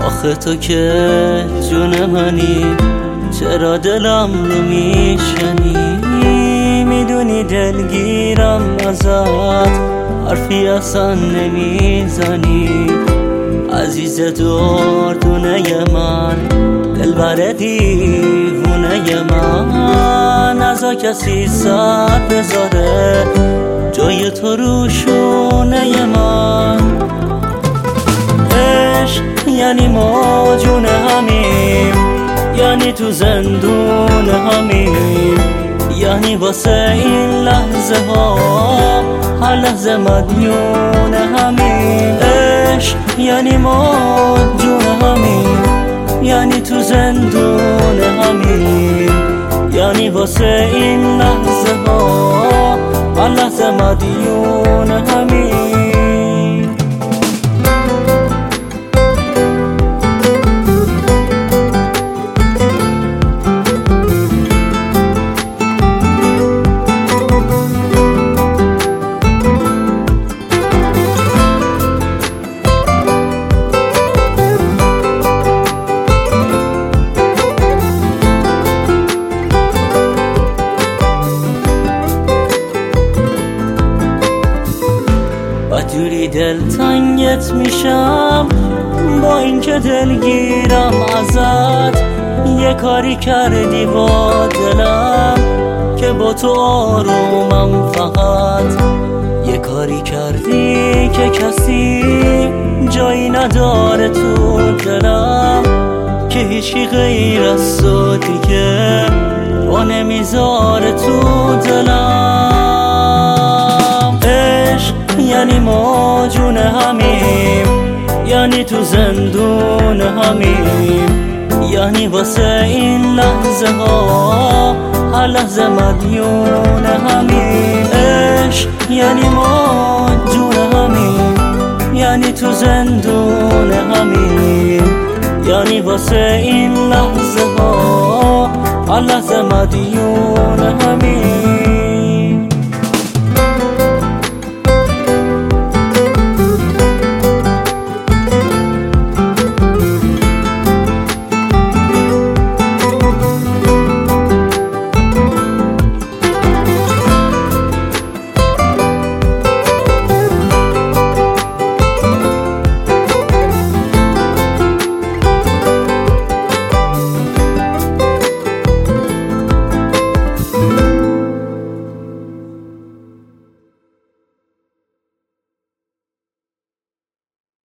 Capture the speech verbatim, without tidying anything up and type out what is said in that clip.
آخه تو که جون منی، چرا دلم رو میشنی؟ میدونی دلگیرم ازت، حرفی اصلا نمیزنی. عزیز دردونه من، دلبر دیوونه من، نزا کسی سر بذاره جای تو رو شونه من. عشق یعنی ما جون همیم، یعنی تو زندون همیم، یعنی واسه این لحظه ها هر لحظه مدیون همیم. عشق یعنی ما جون همیم، یعنی تو زندون همیم، یعنی واسه این لحظه ها هر لحظه مدیون همیم. جوری دل تنگت میشم با اینکه دلگیرم ازت. یه کاری کردی با دلم که با تو آرومم فقط. یه کاری کردی که کسی جایی نداره تو دلم، که هیچی غیر از تو دیگه با نمیذاره تو دلم. عشق یعنی ما جون همیم، یعنی تو زندون همیم، یعنی واسه این لحظه ها هر لحظه مدیون همیم. عشق یعنی ما جون همیم، یعنی تو زندون همیم، یعنی واسه این لحظه ها هر لحظه مدیون همیم.